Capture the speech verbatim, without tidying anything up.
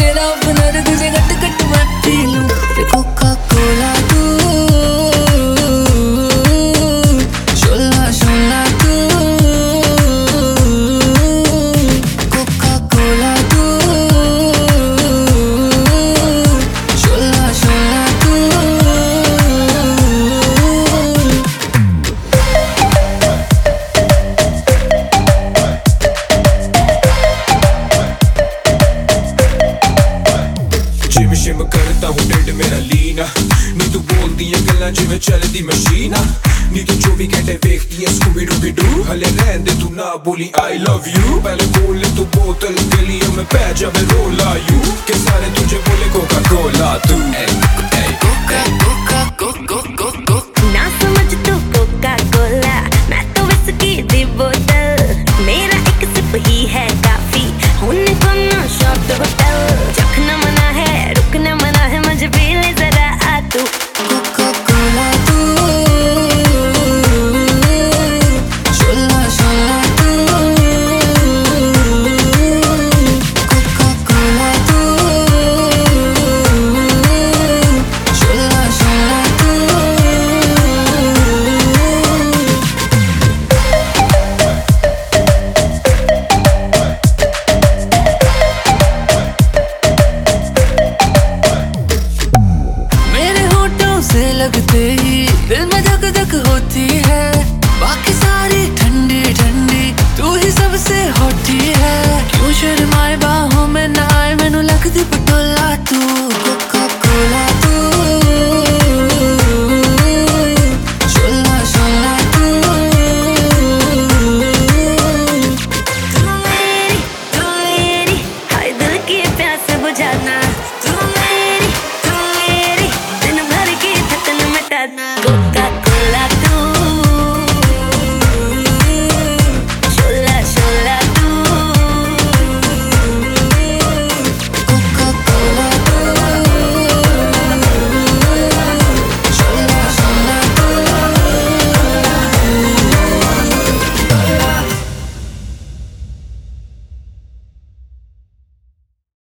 तेरा हुनर तुझे गट गट मैं पी लूं। कोका कोला तू, शोला शोला तू, कोका कोला तू, शोला शोला तू। जिम शिम करता हूँ ढिड मेरा लीना, नी तू बोलदी है गल्लां जिवें चलदी मशीन, नी तू चौबी घंटे वेखदी है स्कूबी डूबी डू। हले रहन दे तू ना बोली आई लव यू, पहले बोल ले तू बोतल गलियों में पै जावे रोला यू, के सारे तुझे बोले कोका कोला तू। कोका कोका कोको कोको ना समझ तू कोका कोला, मैं तो विस्की दी बोतल, मेरा एक सिप ही है काफी, होने को ना शॉट होटल। चखना मना है रुकना मना है, मुझे पी ले जरा आ तू। कोका कोला तू, शोला शोला तू, कोका कोला तू, शोला शोला तू। मेरे होठों से लगते ही दिल में धक धक होती है, बाकी सारी ठंडी ठंडी तू ही सबसे होती है। क्यों शर्माए बाहों में ना आए, मैनू लगदी पटोला तू। कोका कोला तू, शोला शोला तू, तू मेरी तू मेरी, हाय दिल की प्यास बुझाना। तू